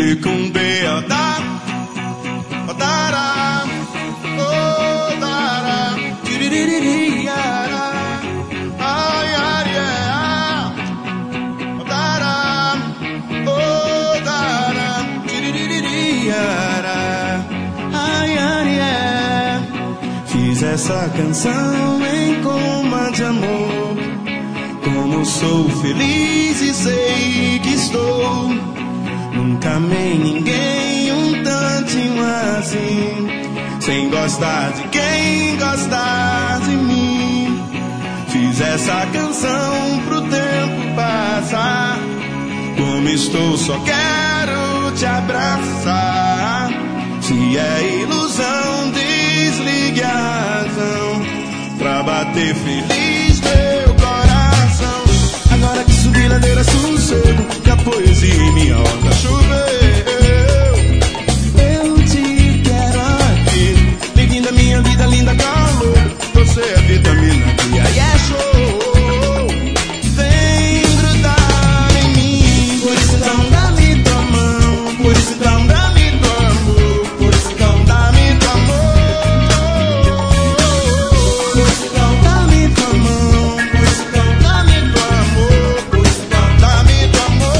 Fiz essa canção em coma de amor. Como sou feliz e sei que estou. Nunca amei ninguém um tantinho assim, sem gostar de quem gosta de mim. Fiz essa canção pro tempo passar. Como estou, só quero te abraçar. Se é ilusão, desligue a razão pra bater feliz meu coração. Agora que subi ladeira sossego, que a poesia em minha horta choveu. Eu te quero aqui, bem-vinda à minha vida, linda calor. Você é vitamina que aí é show. Vem grudar em mim, por isso então dá-me tua mão, por isso então dá-me tua amor, por isso então dá-me tua amor, por isso então dá-me tua mão, por isso então dá-me tua amor, por isso então dá-me tua amor.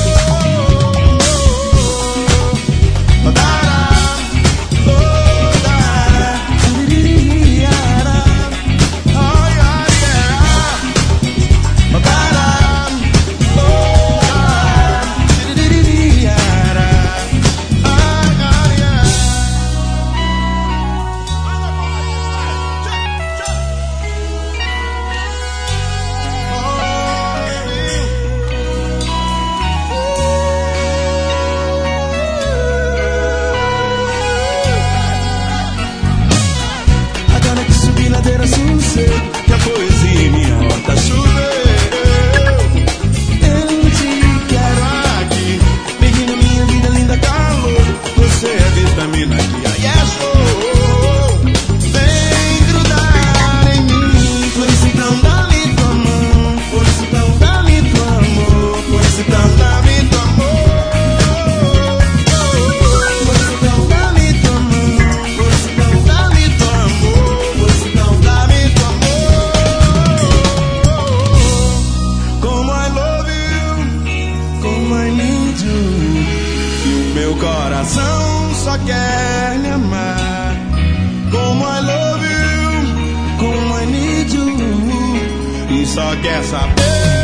Agora que subi ladeira sossego, que a poesia em minha horta choveu. Eu te quero aqui, bem-vindo à minha vida, linda calor. Você é vitamina que aí é show. Vem grudar em mim, por isso então dá-me tua mão, por isso então dá-me tua amor, por isso então dá-me tua amor, por isso então dá-me tua mão, por isso então dá-me tua amor, por isso então dá-me tua amor. Como I love you, como I need you, e o meu coração só quer me amar. Como I love you, como I need you, e só quer saber